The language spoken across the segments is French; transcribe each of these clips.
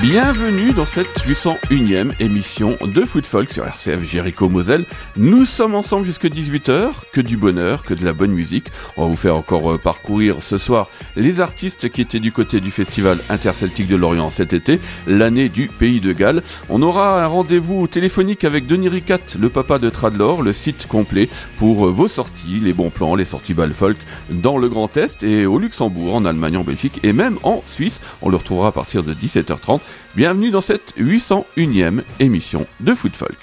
Bienvenue dans cette 801e émission de Food Folk sur RCF Jéricho-Moselle. Nous sommes ensemble jusqu'à 18h, que du bonheur, que de la bonne musique. On va vous faire encore parcourir ce soir les artistes qui étaient du côté du Festival Interceltique de Lorient cet été, l'année du Pays de Galles. On aura un rendez-vous téléphonique avec Denis Ricat, le papa de Tradlor, le site complet pour vos sorties, les bons plans, les sorties bal folk dans le Grand Est et au Luxembourg, en Allemagne, en Belgique et même en Suisse. On le retrouvera à partir de 17h30. Bienvenue dans cette 801e émission de Food Folk.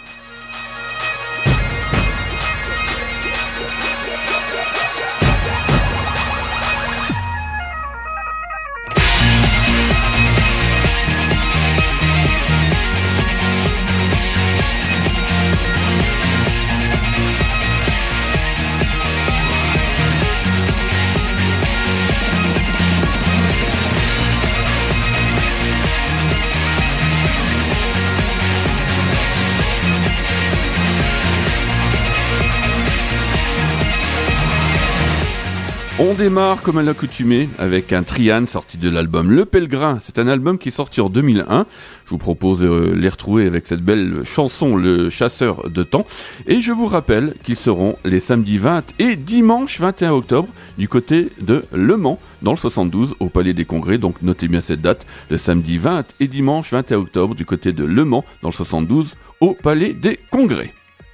On démarre comme à l'accoutumée avec un trian sorti de l'album Le Pèlerin. C'est un album qui est sorti en 2001. Je vous propose de les retrouver avec cette belle chanson Le Chasseur de Temps. Et je vous rappelle qu'ils seront les samedis 20 et dimanche 21 octobre du côté de Le Mans dans le 72 au Palais des Congrès. Donc notez bien cette date, le samedi 20 et dimanche 21 octobre du côté de Le Mans dans le 72 au Palais des Congrès.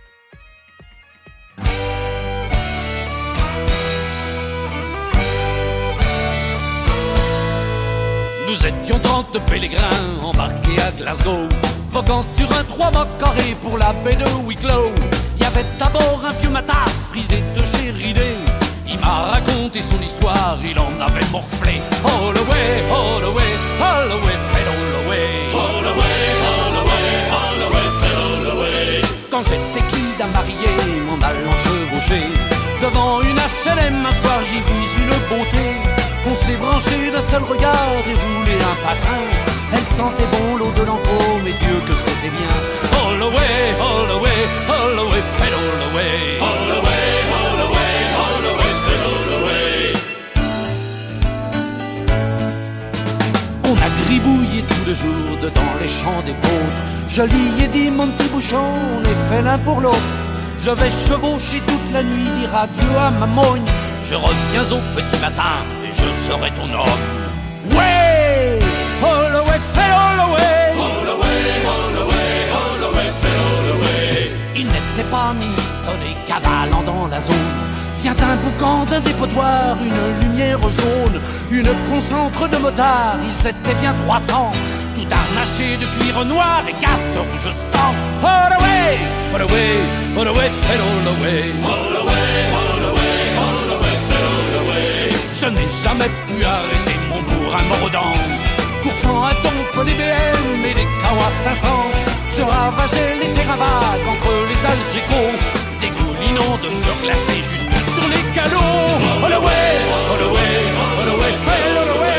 Nous étions 30 pèlerins embarqués à Glasgow, voguant sur un 3 mâts carré pour la baie de Wicklow. Il y avait à bord un vieux mataf ridé de chez Ridé. Il m'a raconté son histoire, il en avait morflé. All away, all away, all away, fade all away. All away, all away, all away, fade all away. Quand j'étais kid à marier, m'en allant chevaucher devant une H&M, un soir j'y vis une beauté. On s'est branché d'un seul regard et roulé un patin. Elle sentait bon l'eau de l'enclos, mais Dieu que c'était bien. All away, all away, all away, fade all away. All away, all away, all away, fade all away. On a gribouillé tout le jour dedans les champs des Pôtres. Je lui ai dit mon petit bouchon, on est fait l'un pour l'autre. Je vais chevaucher toute la nuit, dire adieu à ma mogne. Je reviens au petit matin et je serai ton homme. Ouais, all away, fade all away. All away, all away, all away, fade all away. Il n'était pas minuit sonné, cavalant dans la zone. Vient un boucan d'un dépotoir, une lumière jaune, une concentre de motards, ils étaient bien 300. Tout harnaché de cuir noir et casque rouge sang. All away, all away, all away, fade all away. All away, all away, all away, fade all away. Je n'ai jamais pu arrêter mon bourrin mordant, coursant à donf les BM et les Kawa 500. Je ravageais les terrains vagues entre les algécos, dégoulinant de sueur glacée jusque sur les calots. All away, all away, all away, fade all away.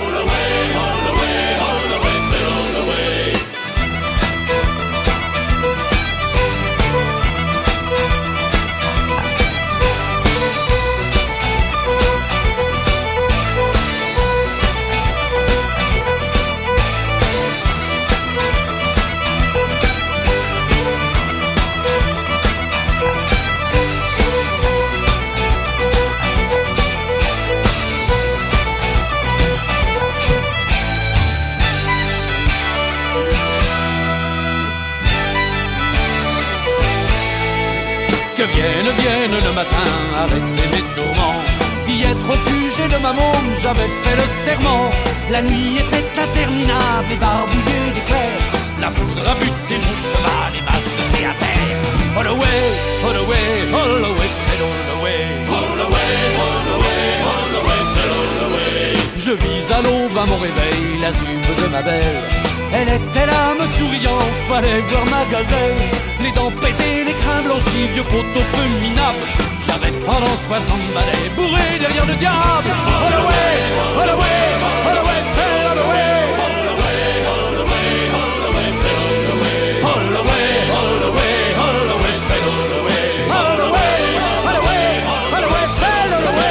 Vienne le matin arrêter mes tourments, d'y être au QG de ma môme, j'avais fait le serment. La nuit était interminable et barbouillée d'éclairs. La foudre a buté mon cheval et m'a jeté à terre. All away, all away, all away, fade all away. All away, all away, all away, fade all away. Je vis à l'aube à mon réveil la zube de ma belle. Elle était là me souriant, fallait voir ma gazelle. Les dents pétées, les crins blanchis, vieux pot au feu minable. J'avais pendant 60 balais bourré derrière le diable. All away, all away, all away, fade all away. All away, all away, all away, fade all away. All away, all away, all away, fade all away. All away, all away, all away, fade all away.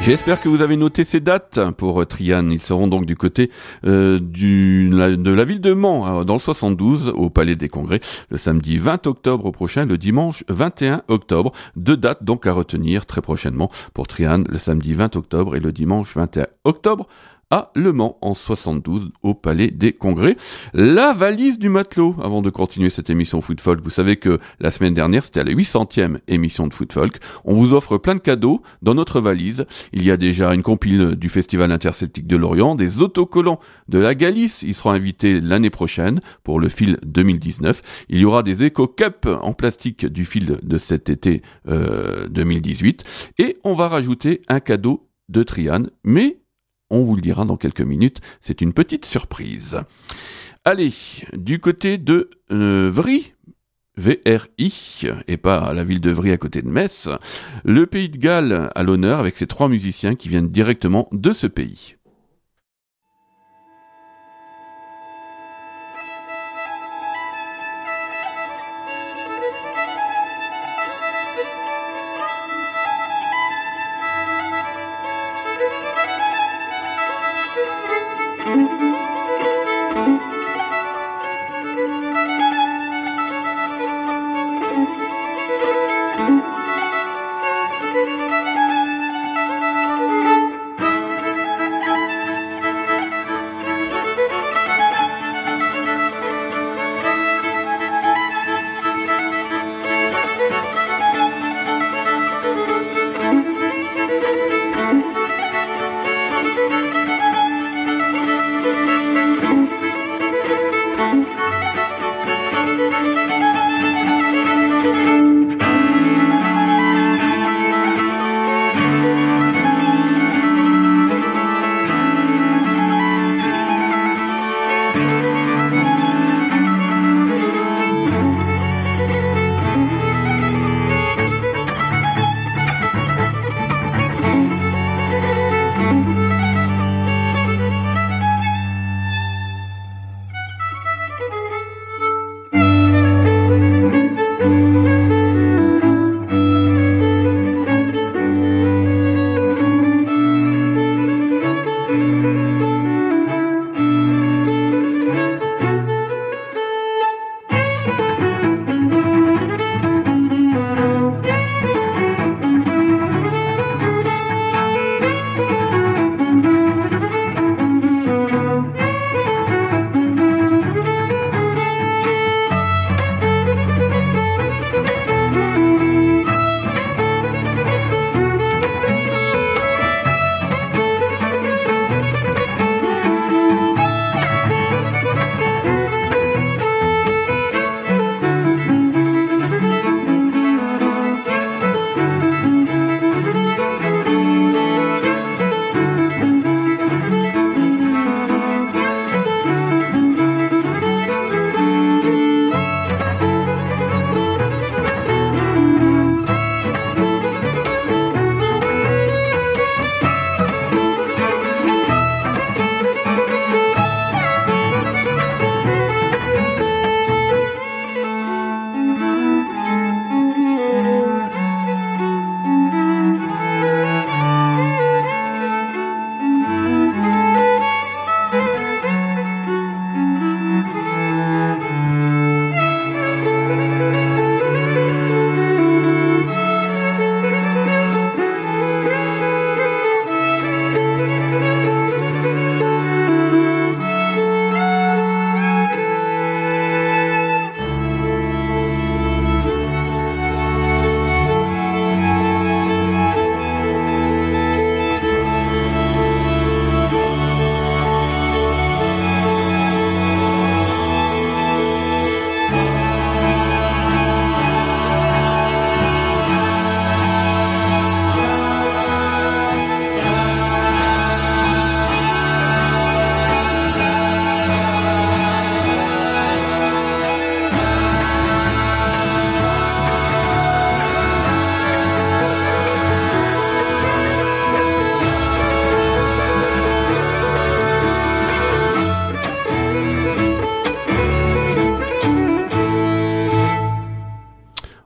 J'espère que vous avez noté ces dates pour Trian. Ils seront donc du côté de la ville de Mans, dans le 72, au Palais des Congrès, le samedi 20 octobre prochain, le dimanche 21 octobre. 2 dates donc à retenir très prochainement pour Trian, le samedi 20 octobre et le dimanche 21 octobre. À Le Mans en 72 au Palais des Congrès. La valise du matelot, avant de continuer cette émission Food Folk. Vous savez que la semaine dernière, c'était la 800e émission de Food Folk. On vous offre plein de cadeaux dans notre valise. Il y a déjà une compile du Festival interceltique de Lorient, des autocollants de la Galice. Ils seront invités l'année prochaine pour le fil 2019. Il y aura des éco-cups en plastique du fil de cet été 2018. Et on va rajouter un cadeau de Trian, mais on vous le dira dans quelques minutes, c'est une petite surprise. Allez, du côté de Vry, VRI, et pas la ville de Vry à côté de Metz, le pays de Galles à l'honneur avec ses 3 musiciens qui viennent directement de ce pays.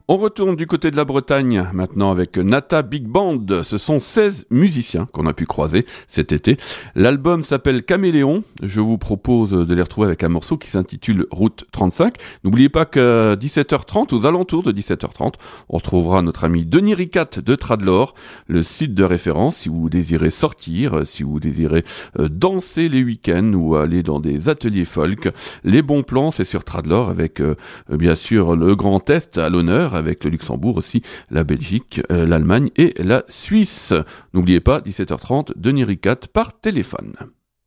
On retourne du côté de la Bretagne maintenant avec Nata Big Band. Ce sont 16 musiciens qu'on a pu croiser cet été. L'album s'appelle Caméléon. Je vous propose de les retrouver avec un morceau qui s'intitule Route 35. N'oubliez pas qu'à 17h30, aux alentours de 17h30, on retrouvera notre ami Denis Ricat de Tradlor, le site de référence si vous désirez sortir, si vous désirez danser les week-ends ou aller dans des ateliers folk. Les bons plans, c'est sur Tradlor avec bien sûr le Grand Est à l'honneur, avec le Luxembourg aussi, la Belgique, l'Allemagne et la Suisse. N'oubliez pas, 17h30, Denis Ricat par téléphone.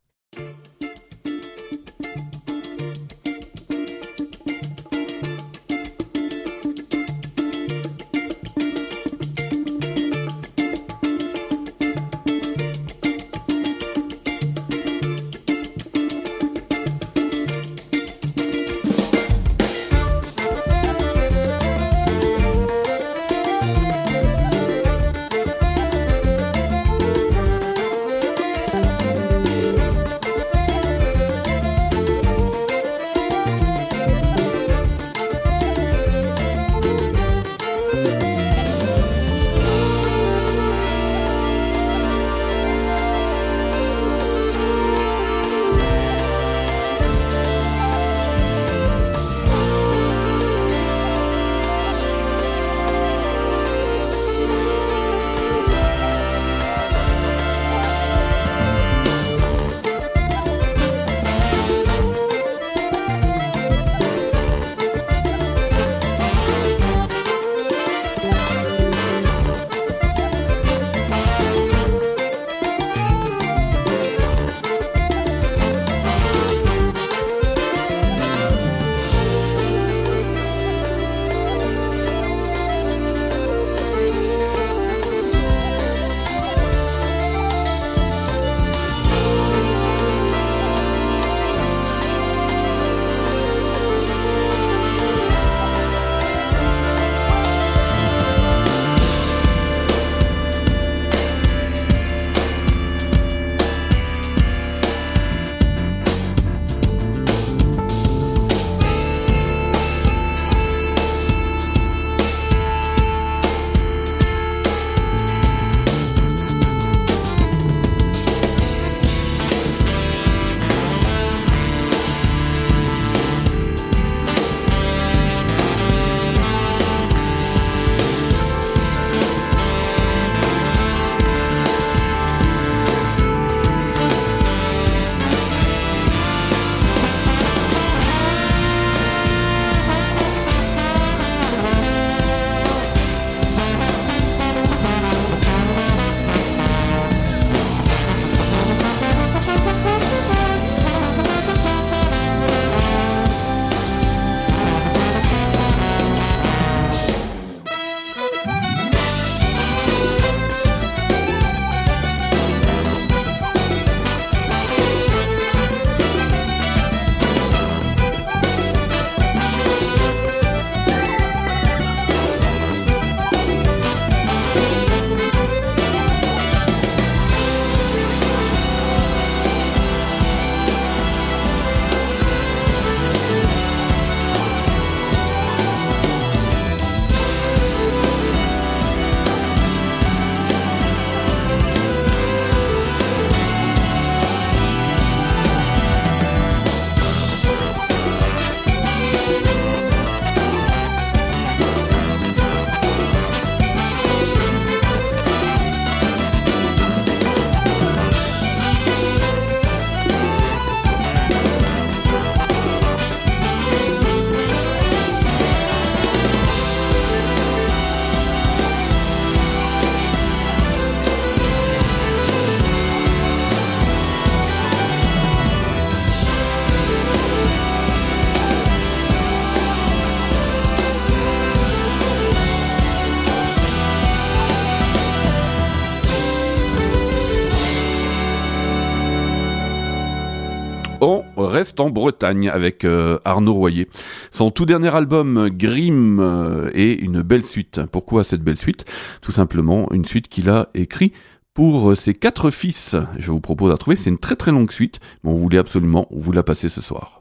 On reste en Bretagne avec Arnaud Royer. Son tout dernier album, Grimm, est une belle suite. Pourquoi cette belle suite ? Tout simplement une suite qu'il a écrite pour ses 4 fils. Je vous propose à trouver, c'est une très très longue suite, mais on voulait absolument vous la passer ce soir.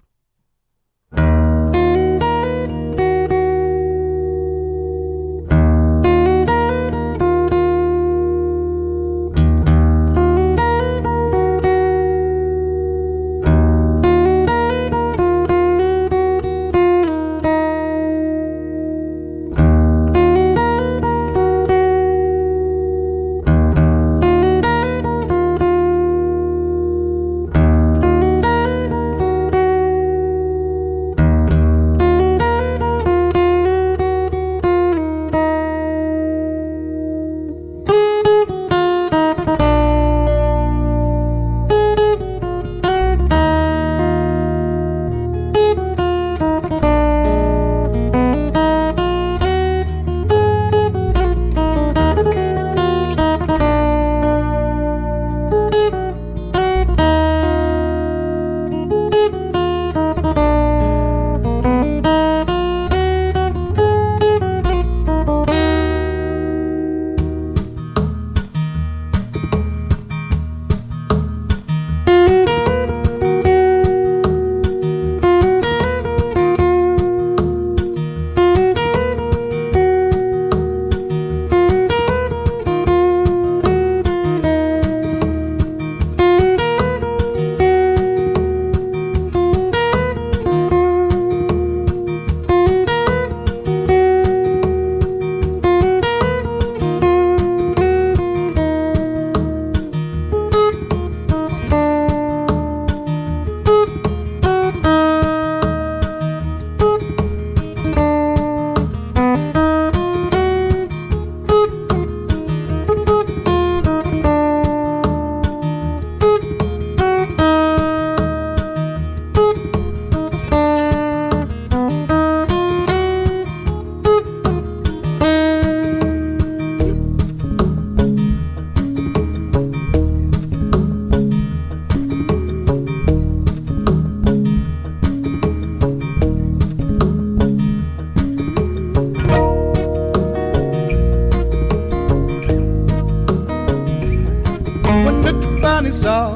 ça.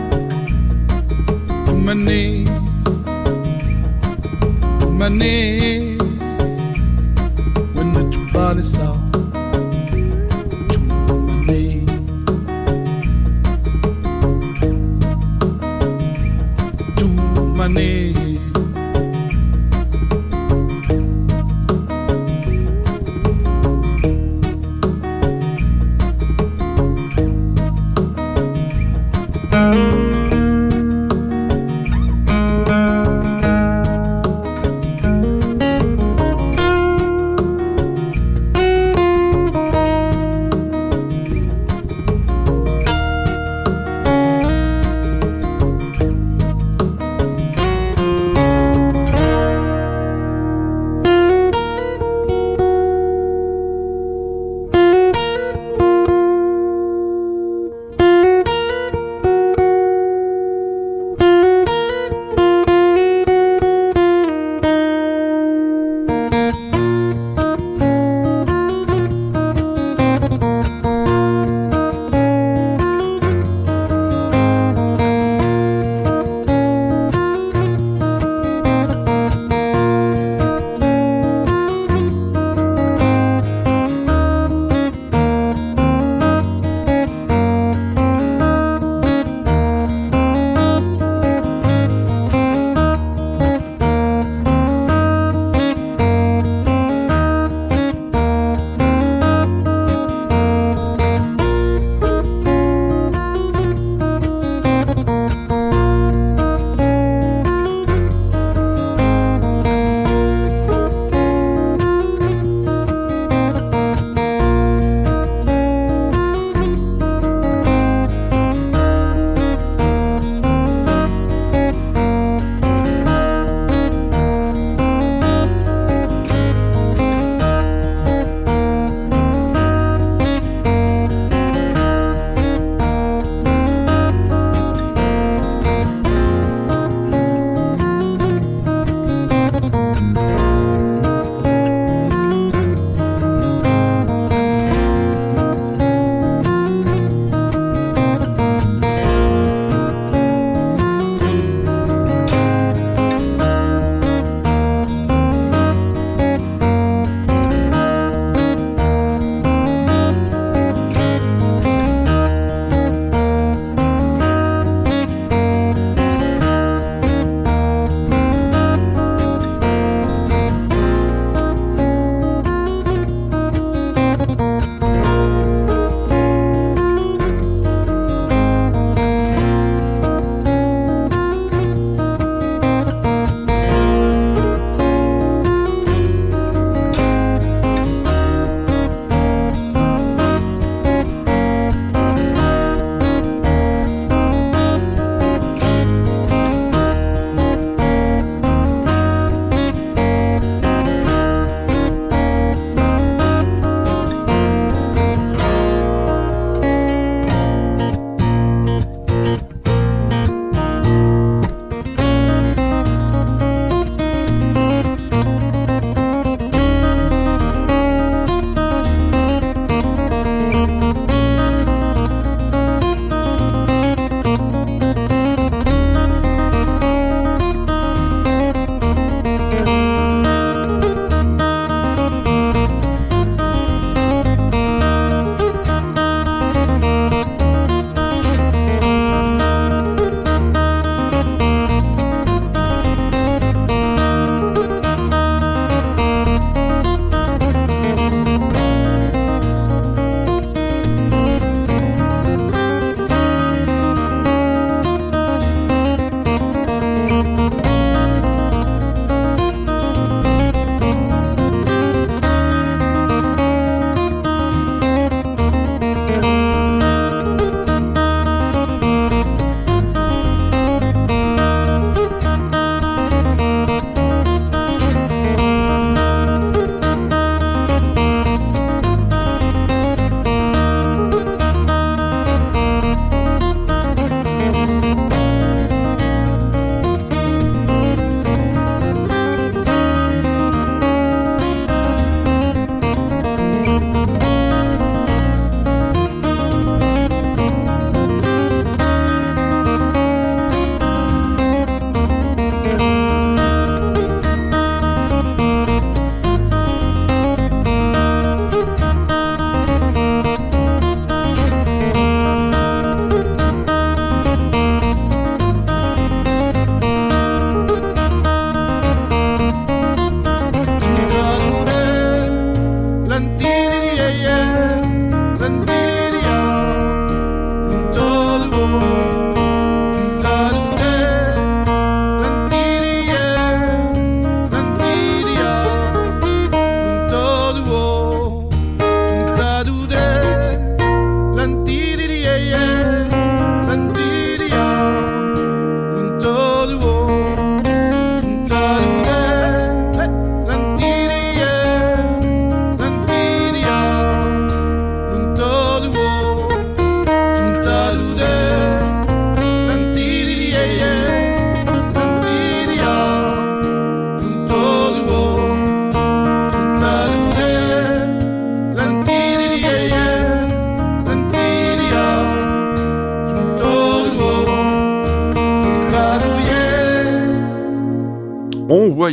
Too many when the body saw. Too many.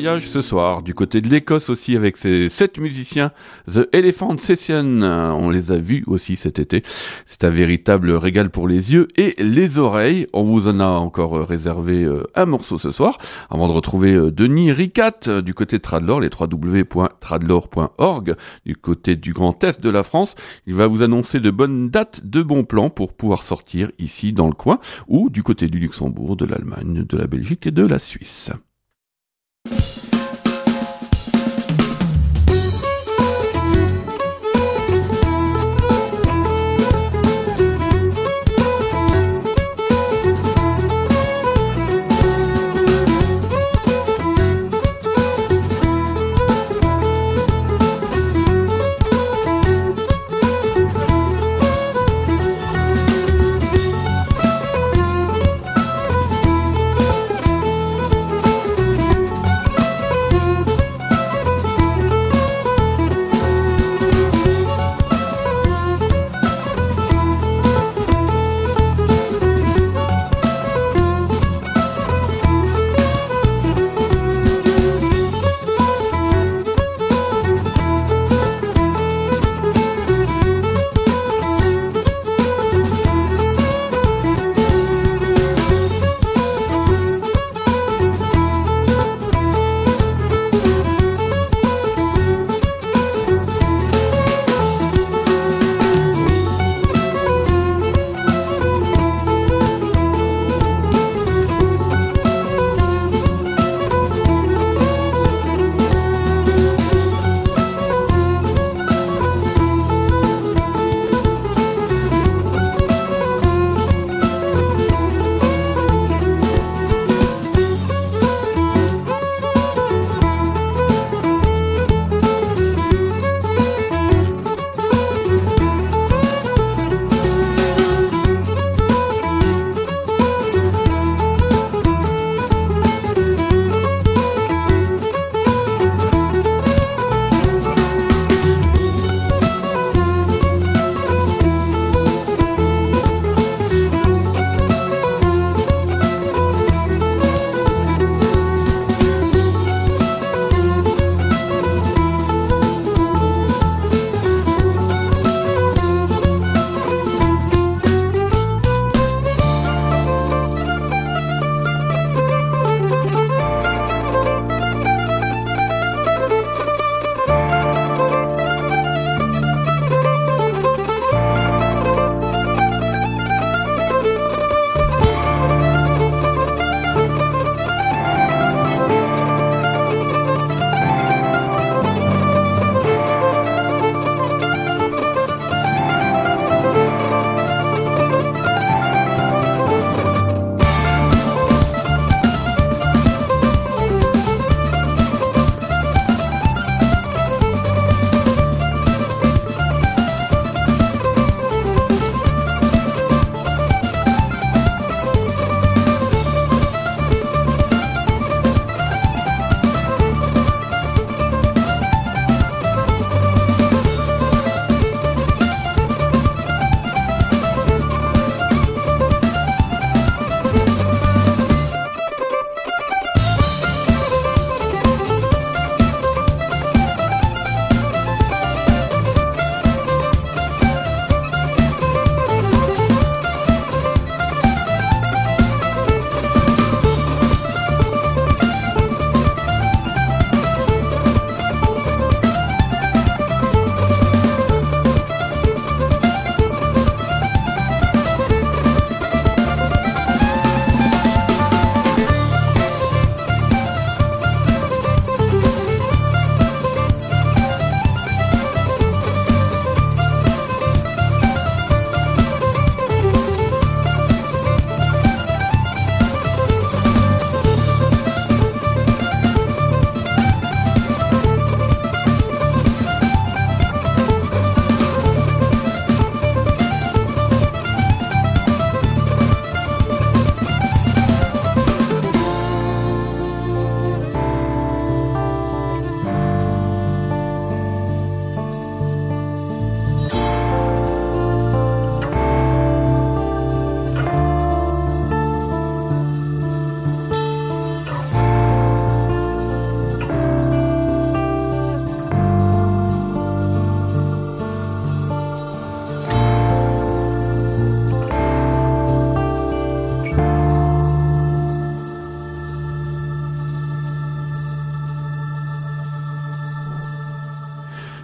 voyage ce soir, du côté de l'Écosse aussi, avec ses 7 musiciens, The Elephant Session. On les a vus aussi cet été. C'est un véritable régal pour les yeux et les oreilles. On vous en a encore réservé un morceau ce soir, avant de retrouver Denis Ricat du côté de Tradlor, les www.tradlor.org, du côté du Grand Est de la France. Il va vous annoncer de bonnes dates, de bons plans pour pouvoir sortir ici dans le coin, ou du côté du Luxembourg, de l'Allemagne, de la Belgique et de la Suisse.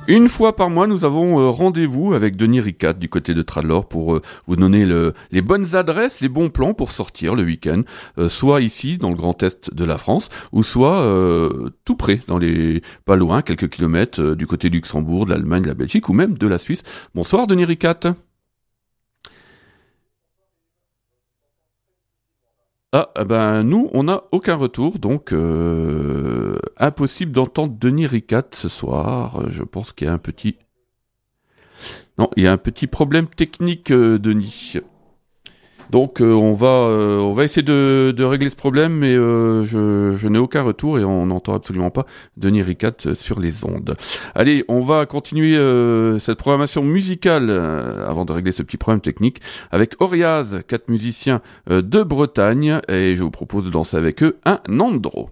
Une fois par mois, nous avons rendez-vous avec Denis Ricat du côté de Tralor pour vous donner les bonnes adresses, les bons plans pour sortir le week-end, soit ici dans le Grand Est de la France, ou soit tout près, pas loin, quelques kilomètres du côté du Luxembourg, de l'Allemagne, de la Belgique ou même de la Suisse. Bonsoir Denis Ricat. Ah, ben nous, on n'a aucun retour, donc impossible d'entendre Denis Ricat ce soir. Je pense qu'il y a un petit... Non, il y a un petit problème technique, Denis. Donc on va essayer de régler ce problème, mais je n'ai aucun retour et on n'entend absolument pas Denis Ricat sur les ondes. Allez, on va continuer cette programmation musicale avant de régler ce petit problème technique avec Oriaz, 4 musiciens de Bretagne, et je vous propose de danser avec eux un Nandro.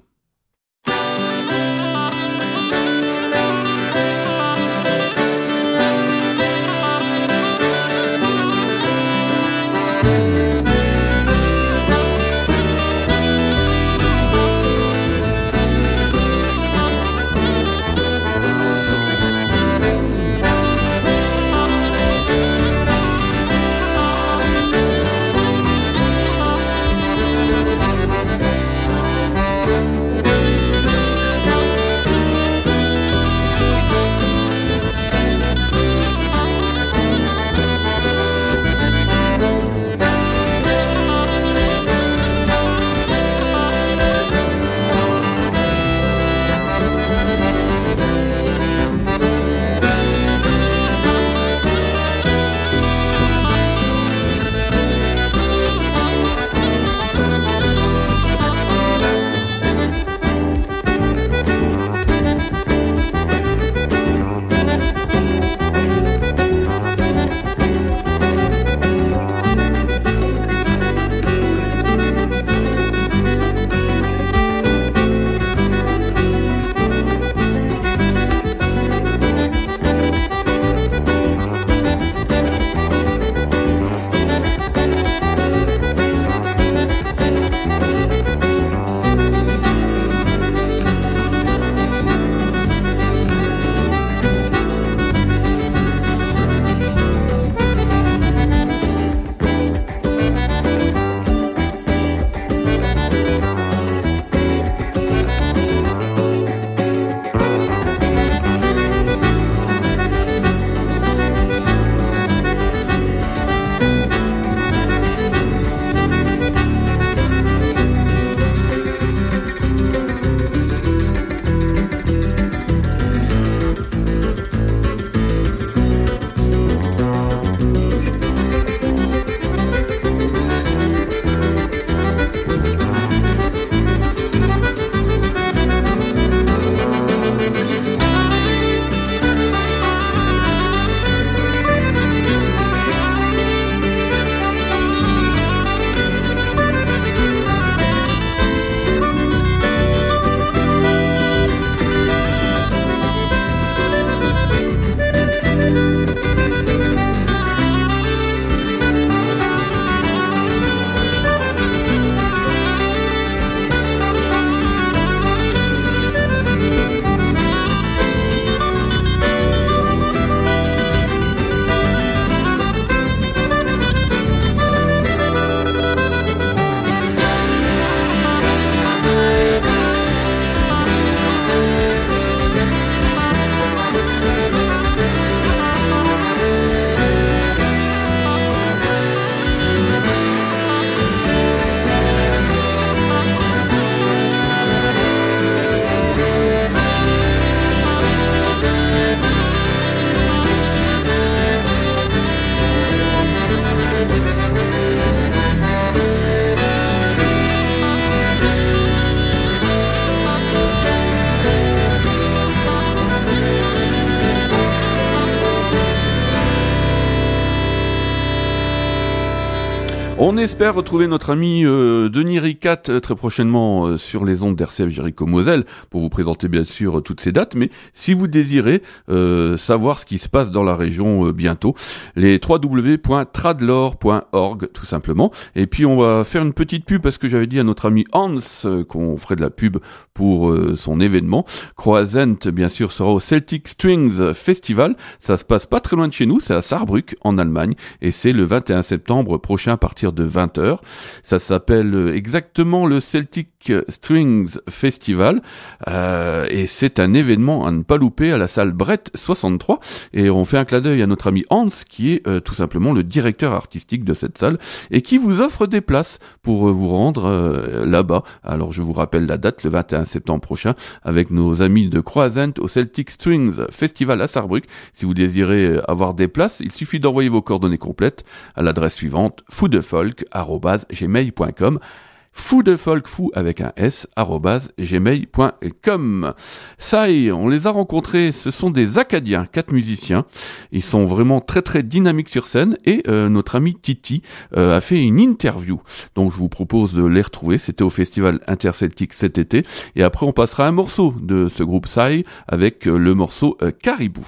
On espère retrouver notre ami Denis Ricat très prochainement sur les ondes d'RCF Jéricho-Moselle pour vous présenter bien sûr toutes ces dates, mais si vous désirez savoir ce qui se passe dans la région bientôt, les www.tradlor.org tout simplement. Et puis on va faire une petite pub parce que j'avais dit à notre ami Hans qu'on ferait de la pub pour son événement. Croisent bien sûr sera au Celtic Strings Festival, ça se passe pas très loin de chez nous, c'est à Saarbrück en Allemagne et c'est le 21 septembre prochain à partir de 20h. Ça s'appelle exactement le Celtic Strings Festival et c'est un événement à ne pas louper à la salle Brett 63 et on fait un clin d'œil à notre ami Hans qui est tout simplement le directeur artistique de cette salle et qui vous offre des places pour vous rendre là-bas. Alors je vous rappelle la date, le 21 septembre prochain avec nos amis de Croisent au Celtic Strings Festival à Saarbrück. Si vous désirez avoir des places, il suffit d'envoyer vos coordonnées complètes à l'adresse suivante foudefolk@gmail.com. Foudefolk, fou avec un s, @gmail.com. Ça y est, on les a rencontrés, ce sont des Acadiens, 4 musiciens. Ils sont vraiment très très dynamiques sur scène et notre ami Titi a fait une interview. Donc je vous propose de les retrouver, c'était au festival Interceltique cet été. Et après on passera à un morceau de ce groupe Sai avec le morceau Caribou.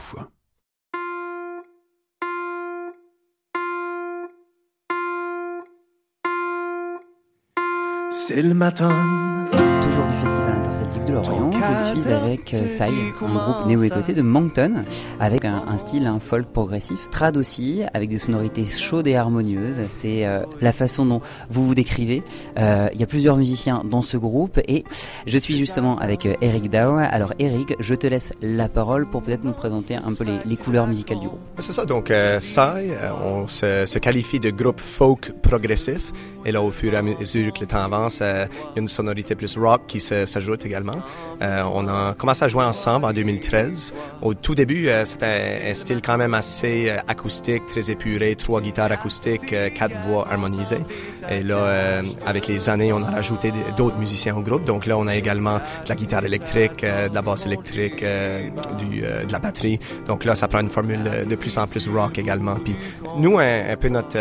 C'est le matin. Toujours du Festival Interceltique de Lorient, je suis avec Sai, un groupe néo-écossais de Moncton, avec un style, un folk progressif, trad aussi, avec des sonorités chaudes et harmonieuses. C'est la façon dont vous vous décrivez. Il y a plusieurs musiciens dans ce groupe et je suis justement avec Eric Dow. Alors Eric, je te laisse la parole pour peut-être nous présenter un peu les couleurs musicales du groupe. C'est ça, donc Sai, on se qualifie de groupe folk progressif. Et là, au fur et à mesure que le temps avance, il y a une sonorité plus rock qui s'ajoute également. On a commencé à jouer ensemble en 2013. Au tout début, c'était un style quand même assez acoustique, très épuré, 3 guitares acoustiques, 4 voix harmonisées. Et là, avec les années, on a rajouté d'autres musiciens au groupe. Donc là, on a également de la guitare électrique, de la basse électrique, de la batterie. Donc là, ça prend une formule de plus en plus rock également. Puis nous, un peu notre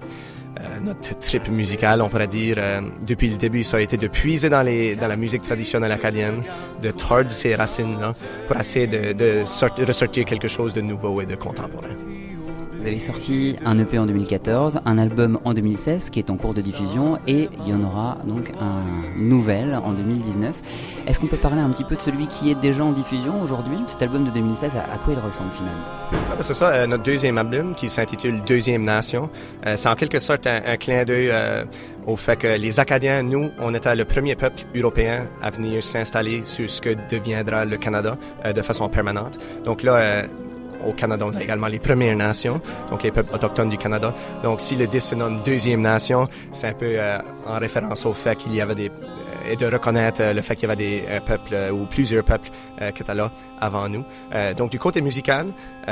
trip musical, on pourrait dire, depuis le début, ça a été de puiser dans la musique traditionnelle acadienne, de tordre ces racines-là pour essayer de ressortir quelque chose de nouveau et de contemporain. Vous avez sorti un EP en 2014, un album en 2016 qui est en cours de diffusion et il y en aura donc un nouvel en 2019. Est-ce qu'on peut parler un petit peu de celui qui est déjà en diffusion aujourd'hui ? Cet album de 2016, à quoi il ressemble finalement ? C'est ça, notre deuxième album qui s'intitule Deuxième Nation. C'est en quelque sorte un clin d'œil au fait que les Acadiens, nous, on était le premier peuple européen à venir s'installer sur ce que deviendra le Canada de façon permanente. Donc là, au Canada, on a également les Premières Nations, donc les peuples autochtones du Canada. Donc si le disque se nomme Deuxième Nation, c'est un peu en référence au fait qu'il y avait et de reconnaître le fait qu'il y avait des peuples ou plusieurs peuples qui étaient là avant nous. Donc du côté musical,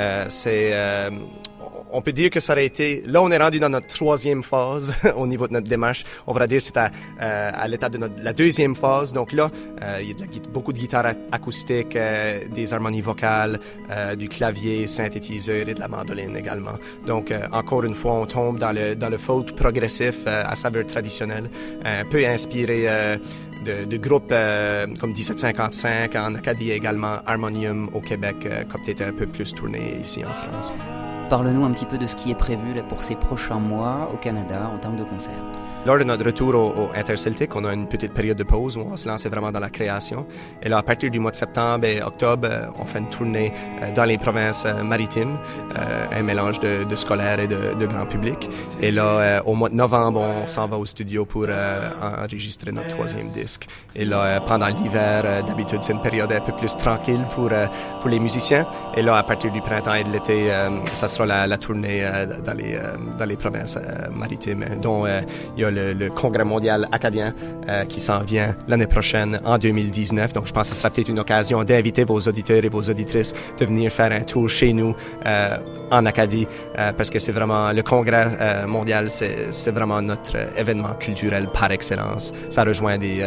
on peut dire que ça aurait été... Là, on est rendu dans notre 3e phase au niveau de notre démarche. On pourrait dire que c'est à l'étape de la 2e phase. Donc là, il y a beaucoup de guitares acoustiques, des harmonies vocales, du clavier, synthétiseur et de la mandoline également. Donc, encore une fois, on tombe dans le folk progressif à saveur traditionnelle, un peu inspiré de groupes comme 1755 en Acadie également, Harmonium au Québec, comme c'était un peu plus tourné ici en France. Parle-nous un petit peu de ce qui est prévu là, pour ces prochains mois au Canada en termes de concerts. Lors de notre retour au Interceltique, on a une petite période de pause où on va se lancer vraiment dans la création. Et là, à partir du mois de septembre et octobre, on fait une tournée dans les provinces maritimes, un mélange de scolaire et de grand public. Et là, au mois de novembre, on s'en va au studio pour enregistrer notre 3e disque. Et là, pendant l'hiver, d'habitude, c'est une période un peu plus tranquille pour les musiciens. Et là, à partir du printemps et de l'été, ça sera la tournée dans les provinces maritimes, dont il y a le Congrès mondial acadien qui s'en vient l'année prochaine en 2019. Donc, je pense que ce sera peut-être une occasion d'inviter vos auditeurs et vos auditrices de venir faire un tour chez nous en Acadie parce que c'est vraiment le Congrès mondial, c'est vraiment notre événement culturel par excellence. Ça rejoint des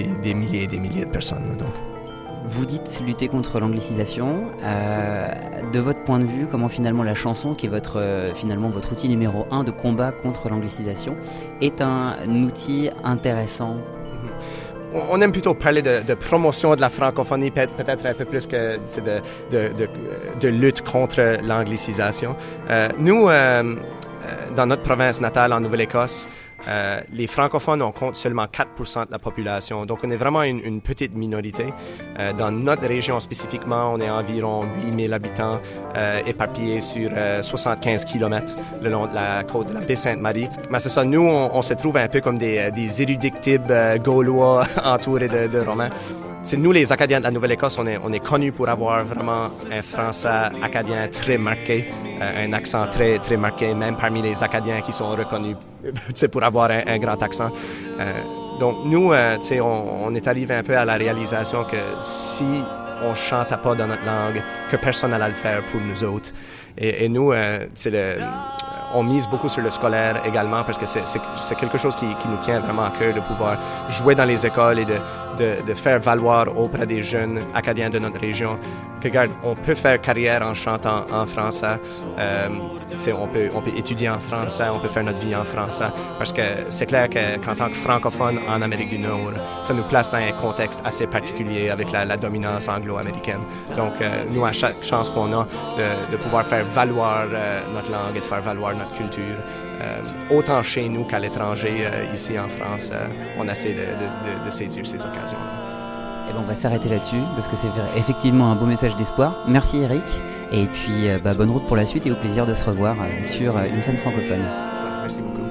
milliers et des milliers de personnes. Donc. Vous dites lutter contre l'anglicisation. de votre point de vue, comment finalement la chanson, qui est finalement votre outil numéro 1 de combat contre l'anglicisation, est un outil intéressant? On aime plutôt parler de promotion de la francophonie, peut-être un peu plus que de lutte contre l'anglicisation. Nous, dans notre province natale en Nouvelle-Écosse, les francophones, on compte seulement 4% de la population. Donc, on est vraiment une petite minorité. Dans notre région spécifiquement, on est environ 8000 habitants éparpillés sur 75 km le long de la côte de la baie Sainte-Marie. Mais c'est ça, nous, on se trouve un peu comme des érudictibles gaulois entourés de romans. C'est nous, les Acadiens de la Nouvelle-Écosse, on est connus pour avoir vraiment un français acadien très marqué, un accent très, très marqué, même parmi les Acadiens qui sont reconnus pour avoir un grand accent. Donc, nous, on est arrivé un peu à la réalisation que si on ne chantait pas dans notre langue, que personne n'allait le faire pour nous autres. Et nous, on mise beaucoup sur le scolaire également parce que c'est quelque chose qui nous tient vraiment à cœur de pouvoir jouer dans les écoles et de faire valoir auprès des jeunes Acadiens de notre région que, regarde, on peut faire carrière en chantant en français. On peut étudier en français, on peut faire notre vie en français parce que c'est clair qu'en tant que francophone en Amérique du Nord, ça nous place dans un contexte assez particulier avec la dominance anglo-américaine. Donc, nous, à chaque chance qu'on a de pouvoir faire valoir notre langue et de faire valoir notre culture, autant chez nous qu'à l'étranger, ici en France, on essaie de saisir ces occasions-là. Et on va s'arrêter là-dessus parce que c'est effectivement un beau message d'espoir. Merci Eric, et puis bonne route pour la suite et au plaisir de se revoir sur une scène francophone. Merci beaucoup.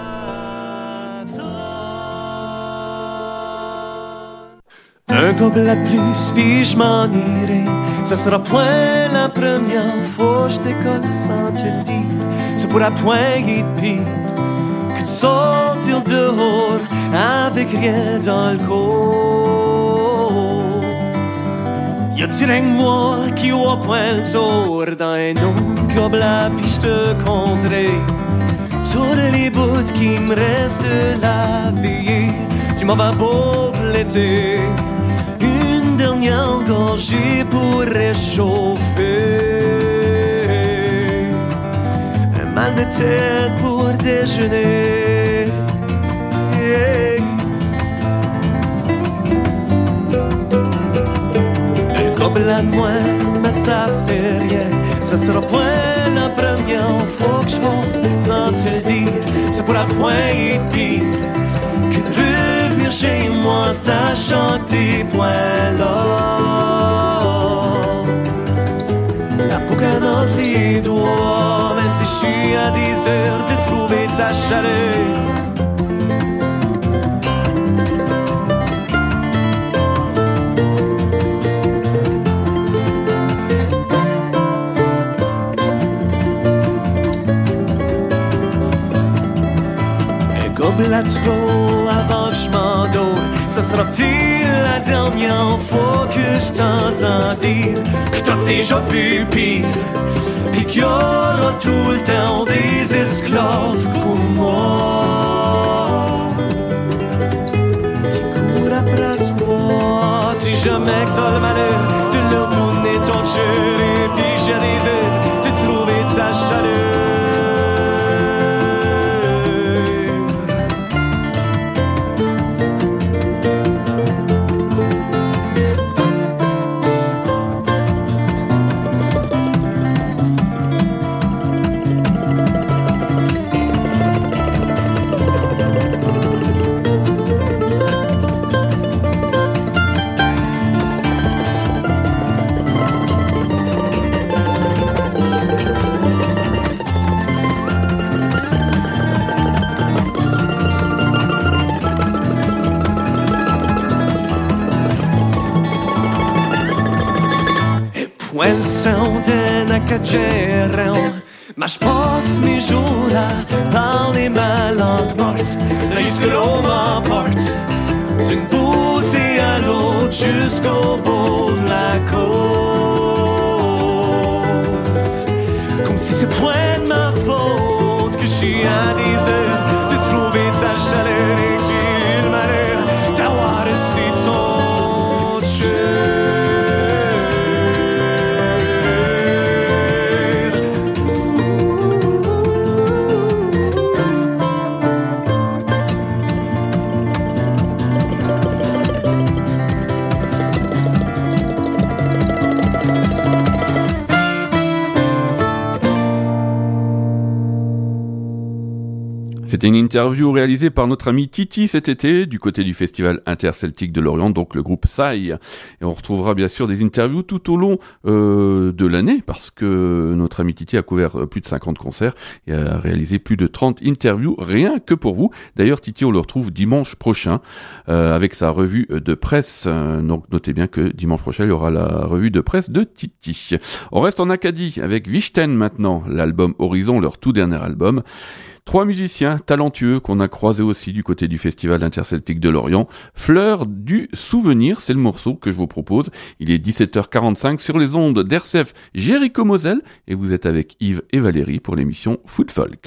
Un gobelet de plus, puis je m'en irai. Ça sera point la première fois que je t'écoute sans te le dire. Ça pourra point être pire que de sortir dehors avec rien dans le corps. Y'a-t-il un moi qui a point le tour dans un autre gobelet, puis je te compterai tous les bouts qui me restent de la vie. Tu m'en vas pour l'été, une dernière gorgée pour réchauffer, un mal de tête pour déjeuner. Un gobelet de moins, mais ça fait rien. Ça sera point la première fois que je rentre sans te le dire. Ça pourra point être pire que de revenir chez moi sachant que t'es point là. La boucle entre les doigts, même si je suis à des heures de trouver ta chaleur. La trop avant que je m'endors. Ça sera-t-il la dernière fois que je t'entends dire que t'as déjà vu pire, pis qu'il y aura tout le temps des esclaves pour moi qui courent après toi. Si jamais que t'as le malheur de leur tourner ton cœur, et puis j'ai rêvé de trouver ta chaleur. When sounding acadien, mais je passe mes jours à parler ma langue morte. Là jusque l'eau m'emporte, d'une bouteille à l'autre jusqu'au bout de la côte. Comme si c'est point de ma faute que je suis à des heures de trouver ta chaleur et que j'ai eu le malheur d'avoir reçu ton cœur. C'était une interview réalisée par notre ami Titi cet été du côté du Festival Interceltique de Lorient, donc le groupe Sai. Et on retrouvera bien sûr des interviews tout au long de l'année parce que notre ami Titi a couvert plus de 50 concerts et a réalisé plus de 30 interviews rien que pour vous. D'ailleurs Titi, on le retrouve dimanche prochain avec sa revue de presse. Donc notez bien que dimanche prochain il y aura la revue de presse de Titi. On reste en Acadie avec Vichten maintenant, l'album Horizon, leur tout dernier album. 3 musiciens talentueux qu'on a croisés aussi du côté du Festival Interceltique de Lorient. Fleur du souvenir, c'est le morceau que je vous propose. Il est 17h45 sur les ondes d'RCF Jéricho-Moselle et vous êtes avec Yves et Valérie pour l'émission Food Folk.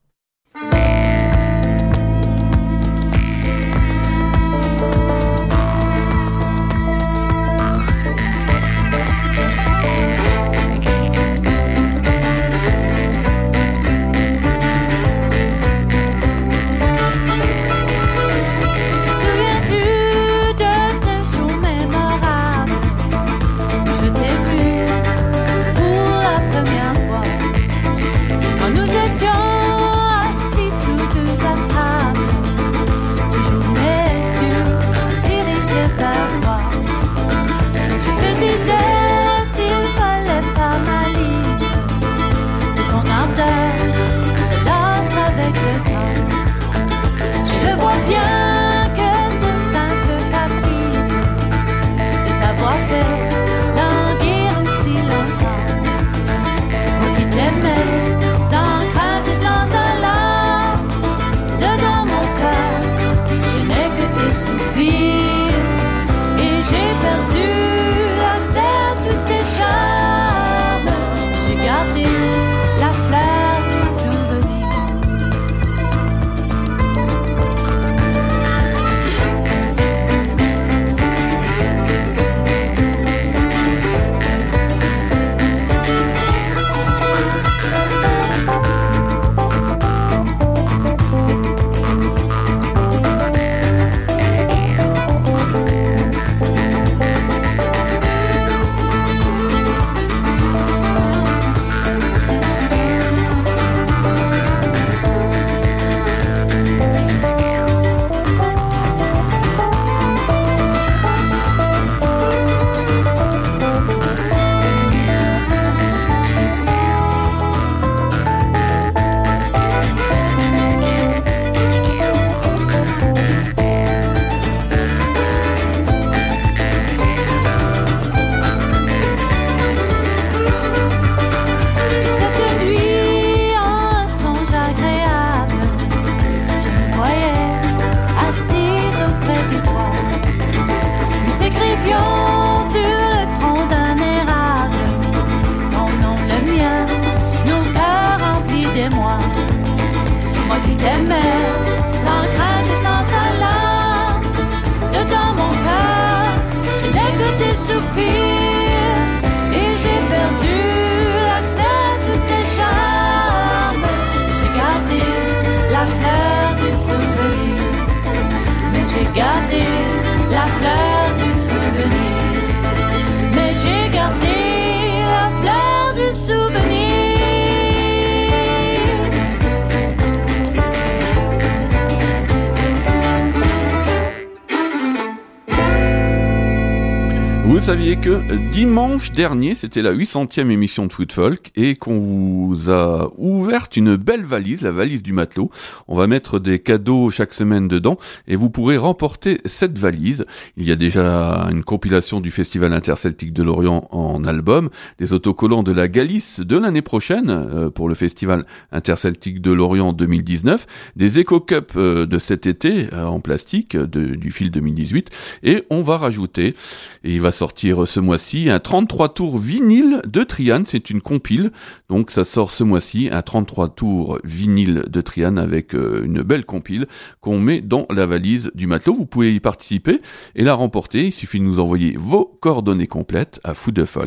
Vous saviez que dimanche dernier, c'était la 800e émission de Food Folk et qu'on vous a ouvert une belle valise, la valise du matelot. On va mettre des cadeaux chaque semaine dedans et vous pourrez remporter cette valise. Il y a déjà une compilation du Festival Interceltique de Lorient en album, des autocollants de la Galice de l'année prochaine pour le Festival Interceltique de Lorient 2019, des Eco-Cups de cet été en plastique du fil 2018 et on va rajouter, et il va sortir ce mois-ci, un 33 tours vinyle de Trian, c'est une compile, donc ça sort ce mois-ci, un 33 tours vinyle de Trian avec une belle compile qu'on met dans la valise du matelot. Vous pouvez y participer et la remporter, il suffit de nous envoyer vos coordonnées complètes à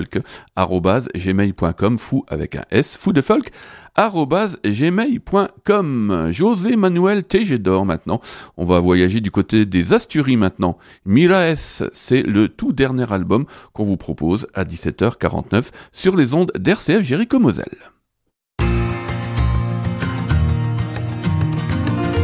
foudefolk@gmail.com, fou avec un S, foudefolk @gmail.com. José Manuel Tejedor maintenant. On va voyager du côté des Asturies maintenant. Miraes, c'est le tout dernier album qu'on vous propose à 17h49 sur les ondes d'RCF Jéricho-Moselle.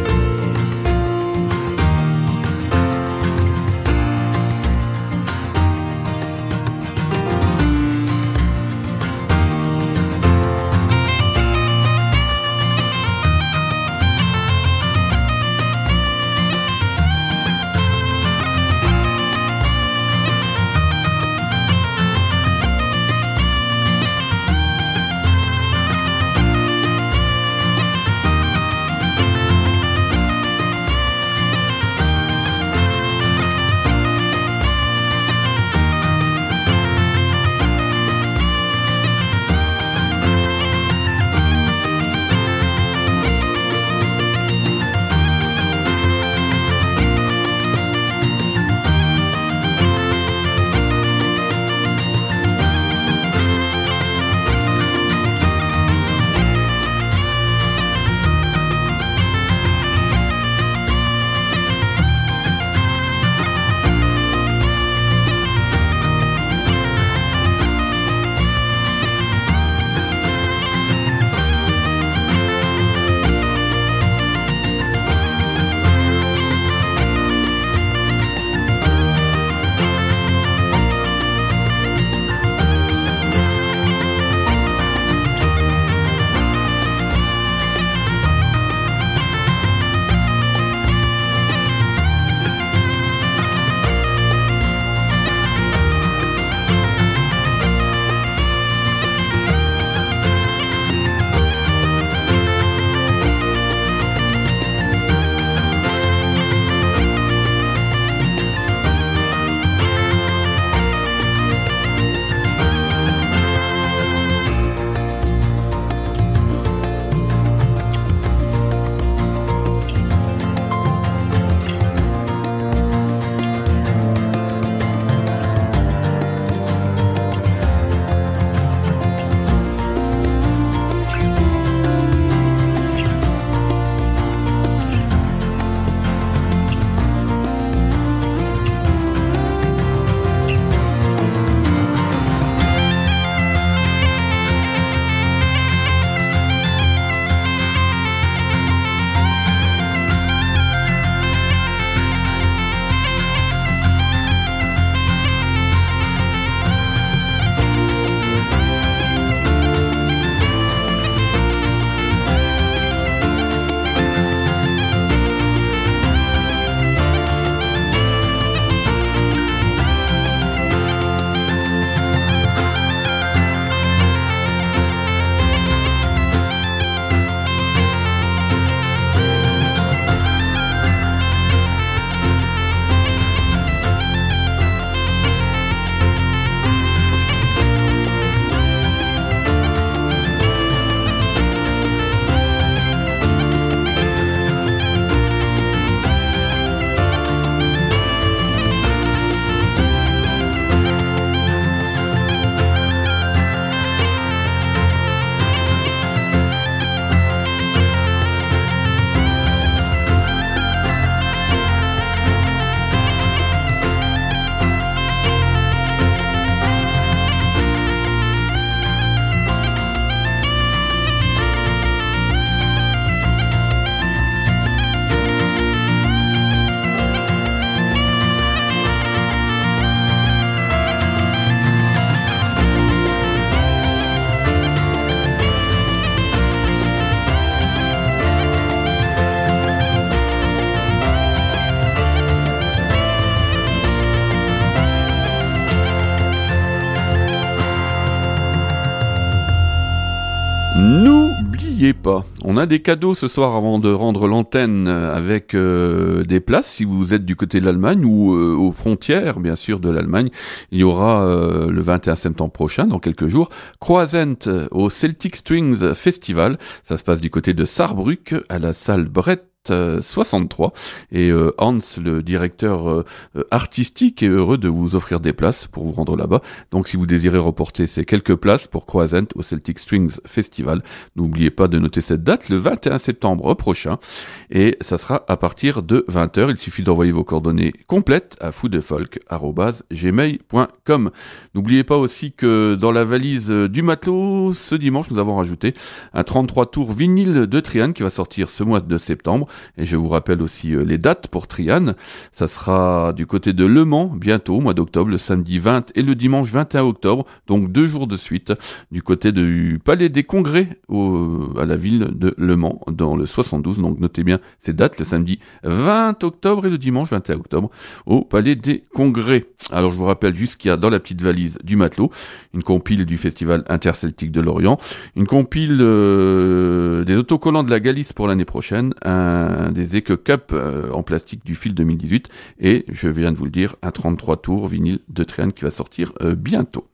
N'oubliez pas, on a des cadeaux ce soir avant de rendre l'antenne avec des places si vous êtes du côté de l'Allemagne ou aux frontières bien sûr de l'Allemagne. Il y aura le 21 septembre prochain, dans quelques jours, Croisent au Celtic Strings Festival. Ça se passe du côté de Saarbrück à la salle Brett 63 et Hans, le directeur artistique, est heureux de vous offrir des places pour vous rendre là-bas. Donc si vous désirez reporter ces quelques places pour Croisent au Celtic Strings Festival, n'oubliez pas de noter cette date, le 21 septembre prochain, et ça sera à partir de 20h. Il suffit d'envoyer vos coordonnées complètes à foodfolk@gmail.com. N'oubliez pas aussi que dans la valise du matelot, ce dimanche, nous avons rajouté un 33 tours vinyle de Trian qui va sortir ce mois de septembre. Et je vous rappelle aussi les dates pour Trian. Ça sera du côté de Le Mans, bientôt, au mois d'octobre, le samedi 20 et le dimanche 21 octobre, donc 2 jours de suite, du côté du Palais des Congrès à la ville de Le Mans, dans le 72. Donc notez bien ces dates, le samedi 20 octobre et le dimanche 21 octobre, au Palais des Congrès. Alors je vous rappelle juste qu'il y a dans la petite valise du matelot une compile du Festival Interceltique de Lorient, une compile des autocollants de la Galice pour l'année prochaine, des Eco Cup en plastique du fil 2018 et, je viens de vous le dire, un 33 tours vinyle de Trian qui va sortir bientôt.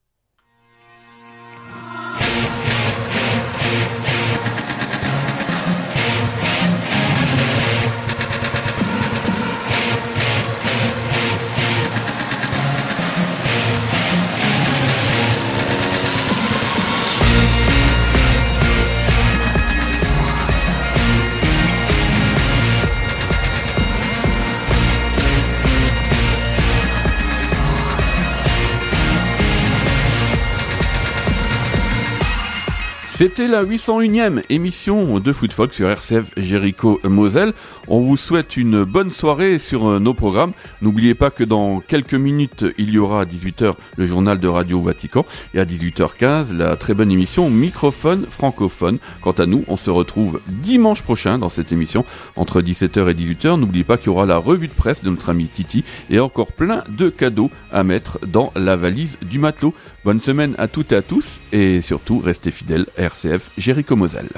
C'était la 801e émission de Food Folk sur RCF Jéricho Moselle. On vous souhaite une bonne soirée sur nos programmes. N'oubliez pas que dans quelques minutes, il y aura à 18h le journal de Radio Vatican et à 18h15 la très bonne émission Microphone francophone. Quant à nous, on se retrouve dimanche prochain dans cette émission entre 17h et 18h. N'oubliez pas qu'il y aura la revue de presse de notre ami Titi et encore plein de cadeaux à mettre dans la valise du matelot. Bonne semaine à toutes et à tous et surtout restez fidèles à RCF Jéricho Moselle.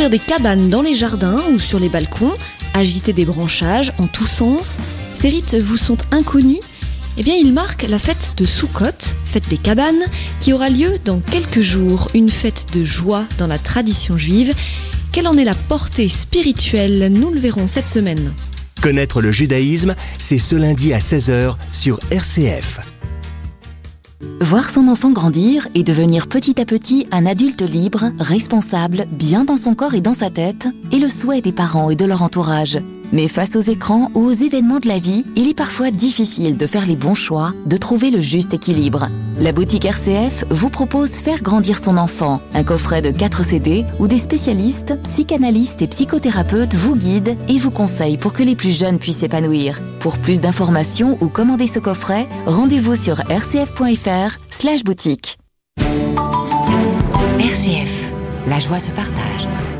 construire des cabanes dans les jardins ou sur les balcons, agiter des branchages en tous sens. Ces rites vous sont inconnus ? Eh bien, ils marquent la fête de Soukhot, fête des cabanes, qui aura lieu dans quelques jours, une fête de joie dans la tradition juive. Quelle en est la portée spirituelle ? Nous le verrons cette semaine. Connaître le judaïsme, c'est ce lundi à 16h sur RCF. Voir son enfant grandir et devenir petit à petit un adulte libre, responsable, bien dans son corps et dans sa tête, est le souhait des parents et de leur entourage. Mais face aux écrans ou aux événements de la vie, il est parfois difficile de faire les bons choix, de trouver le juste équilibre. La boutique RCF vous propose Faire grandir son enfant, un coffret de 4 CD où des spécialistes, psychanalystes et psychothérapeutes vous guident et vous conseillent pour que les plus jeunes puissent s'épanouir. Pour plus d'informations ou commander ce coffret, rendez-vous sur rcf.fr/boutique. RCF, la joie se partage.